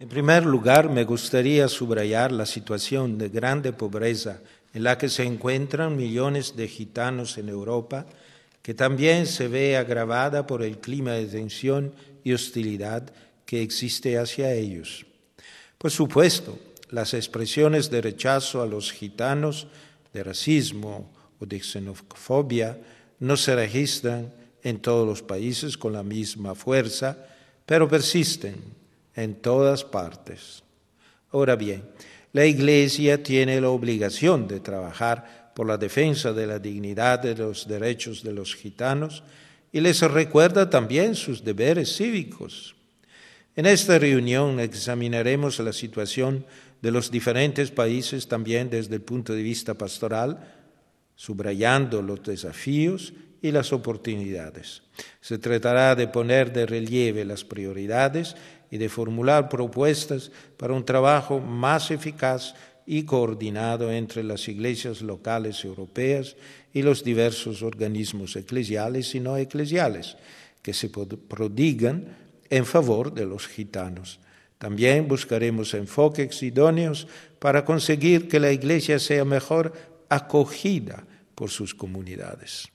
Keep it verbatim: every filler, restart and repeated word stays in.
En primer lugar, me gustaría subrayar la situación de grande pobreza en la que se encuentran millones de gitanos en Europa, que también se ve agravada por el clima de tensión y hostilidad que existe hacia ellos. Por supuesto, las expresiones de rechazo a los gitanos, de racismo o de xenofobia no se registran en todos los países con la misma fuerza, pero persisten en todas partes. Ahora bien, la Iglesia tiene la obligación de trabajar por la defensa de la dignidad de los derechos de los gitanos y les recuerda también sus deberes cívicos. En esta reunión examinaremos la situación de los diferentes países también desde el punto de vista pastoral, subrayando los desafíos y las oportunidades. Se tratará de poner de relieve las prioridades y de formular propuestas para un trabajo más eficaz y coordinado entre las iglesias locales europeas y los diversos organismos eclesiales y no eclesiales que se prodigan en favor de los gitanos. También buscaremos enfoques idóneos para conseguir que la Iglesia sea mejor acogida por sus comunidades.